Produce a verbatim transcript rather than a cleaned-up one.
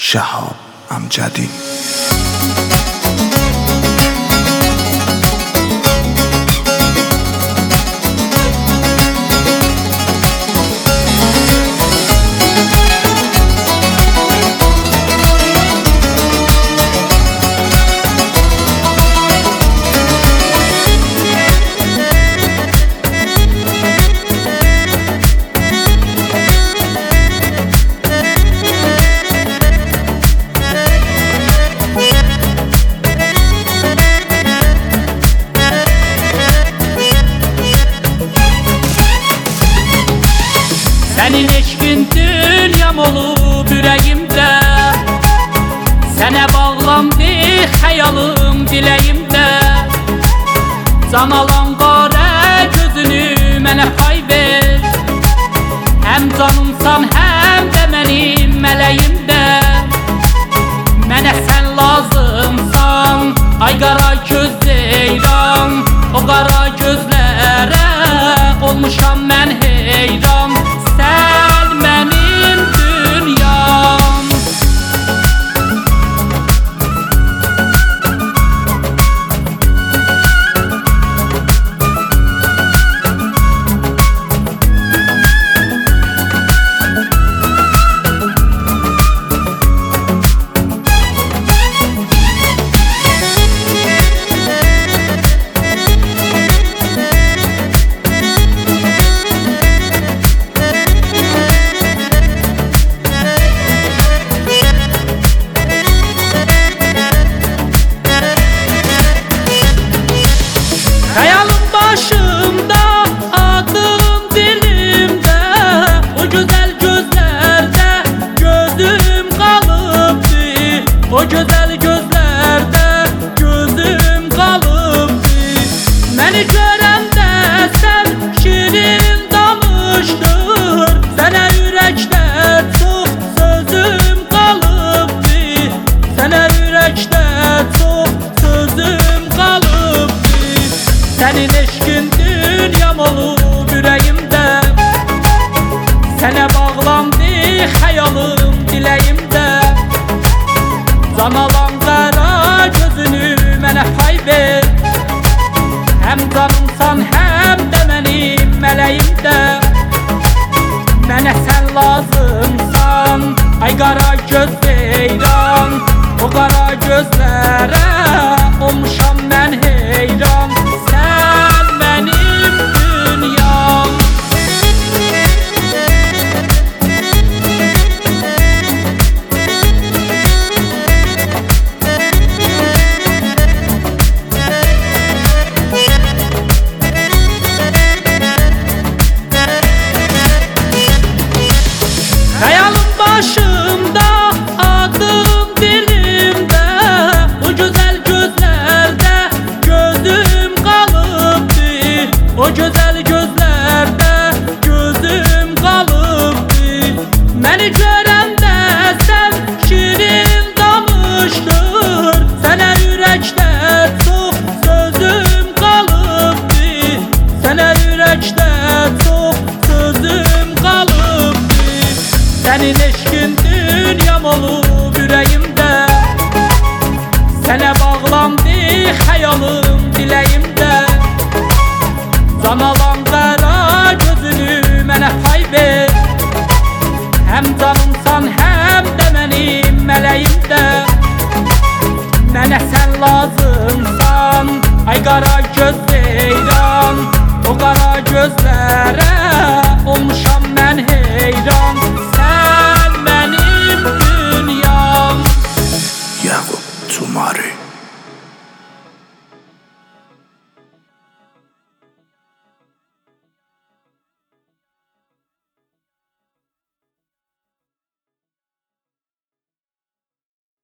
شهاب امجدی. Senin eşkin dünyam olub ürəyimdə, sənə bağlandı xəyalım diləyimdə. Can alan qarə gözünü mənə pay ver, həm canımsan həm də mənim mələyimdə. Mənə sən lazımsan, ay qara göz ceyran, o qara gözlərə olmuşam mən heyran. Sen benim dünyam. Başımda, aklım dilimdə, o gözəl gözlərdə gözüm qalıbdı. O gözəl gözlərdə gözüm qalıbdı. Məni görəndə sən şirin danışdır, sənə ürəkdə çox sözüm qalıbdı. Sənə ürəkdə çox sözüm qalıbdı. Senin eşkin dünyam olub ürəyimdə, sənə bağlandı xəyalım diləyimdə. Can alan qara gözünü mənə pay ver, həm canımsan həm də mənim mələyimdə. Mənə sən lazımsan, ay qara göz ceyran, o qara gözlərə olmuşam mən heyran. Sen benim dünyam. Hayalım başımda, aklım dilimdə, o güzel gözlərdə gözüm qalıbdı. O gözəl gözlərdə gözüm qalıbdı. Məni görəndə sən şirin danışdır, sənə ürəkdə çox sözüm qalıbdı. Sənə ürəkdə çox sözüm qalıbdı. Sənin eşkin dünyam olub ürəyimdə, sənə bağlandı xəyalım diləyimdə. Can alan qara gözünü mənə pay ver, həm canımsan həm də mənim mələyimdə. Mənə sən lazımsan, ay qara